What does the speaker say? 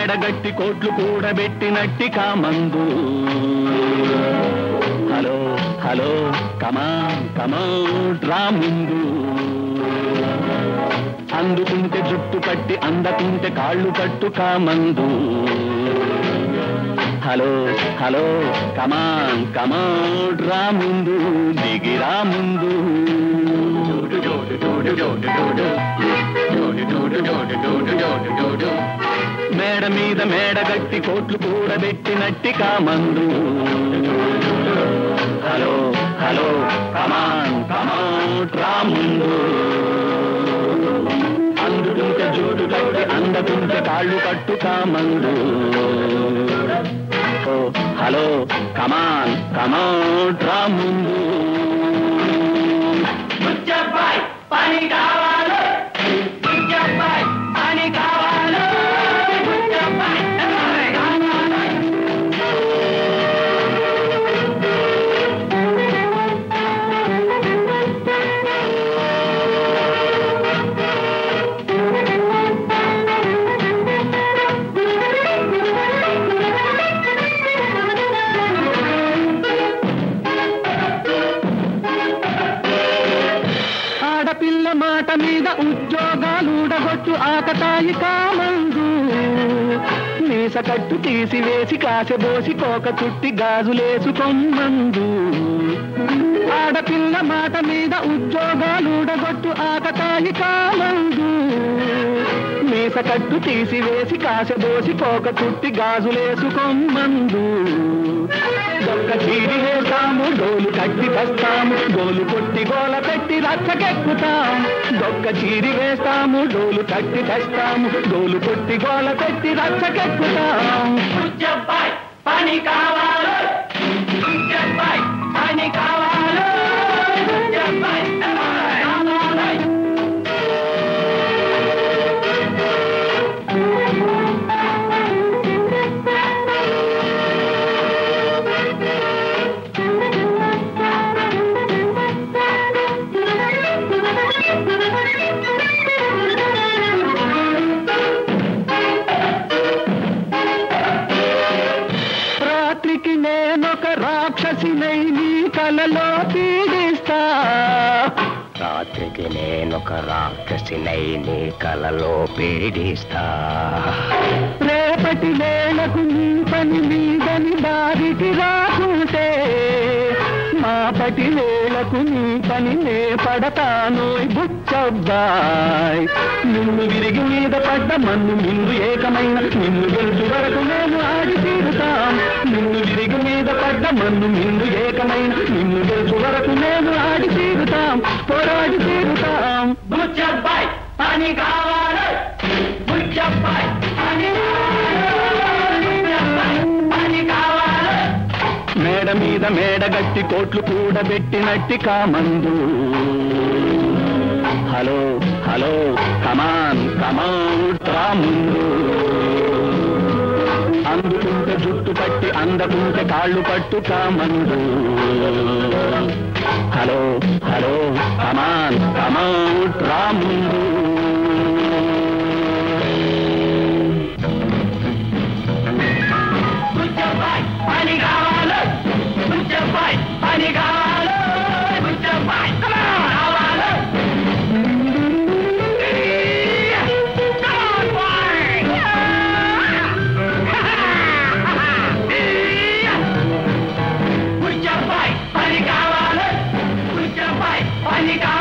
మేడగట్టి కోట్లు కూడబెట్టినట్టి కామందు. Hello hello come on కమాన్ రా ముందు. అందుకుంటే జుట్టు కట్టి అందకుంటే కాళ్ళు కట్టు కామందు. హలో హలో కమాన్ కమాన్ రా ముందు, దిగిరా ముందు. మేడ మీద మేడగట్టి కోట్లు కూడబెట్టినట్టి కామందు. హలో హలో కమాన్ కమాన్ రా ముందు. అందుకుంటే జుట్టు కట్టి అందకుంటే కాళ్ళు కట్టు కామందు. హలో కమాన్ కమాన్ రా ముందు. పని కావాలి పని కావాలి. ఆడపిల్ల మాట మీద ఉద్యోగాలుడగొచ్చు ఆకతాయి కామందు. మీస కట్టు తీసివేసి కాసెబోసి కోక చుట్టి గాజులేసుకొమ్మందు. ఆడపిల్ల మాట మీద ఉద్యోగాలుడగొచ్చు ఆకతాయి కామందు. మీస కట్టు తీసివేసి కాసెబోసి కోక చుట్టి గాజులేసుకొమ్మందు. దొక్క చీరి వేస్తాము డోలు కట్టి తెస్తాము, గోలు కొట్టి గోల పెట్టి రచ్చకెక్కుతాం. దొక్క చీరి వేస్తాము డోలు కట్టి తెస్తాము, గోలు కొట్టి గోల పెట్టి రచ్చకెక్కుతాం. పని కావాలి పని కావాలి. రాత్రికి నేనొక రాక్షసినై నీ కలలో పీడిస్తా. రాత్రికి నేనొక రాక్షసినై నీ కలలో పీడిస్తా. రేపటి వేళకు నీ పని మీదని దారికి రాకుంటే, మాపటి వేళకు నీ పని నే పడతానోయ్ బుచ్చబ్బాయ్. నిన్ను విరిగి మీద పడ్డ మన్ను నిన్ను ఏకమైన నిన్ను గెలుచు వరకు మేము ఆడి తీరుతాం. నిన్ను విరిగి మీద పడ్డ మన్ను నిన్ను ఏకమైన నిన్ను గెలుచు వరకు మేము ఆడి తీరుతాం, పోరాడి తీరుతాం. బుచ్చబ్బాయ్ పని కావాలి బుచ్చబ్బాయ్ పని కావాలి. మేడ మీద మేడగట్టి కోట్లు కూడబెట్టినట్టి కామందు. హలో హలో కమాన్ కమాన్ రా ముందు. అందుకుంటే జుట్టు పట్టి అందకుంటే కాళ్ళు పట్టు కామందు. హలో హలో కమాన్ కమాన్ రా ముందు. పని కావాలి పని కావాలి. పని కావాలి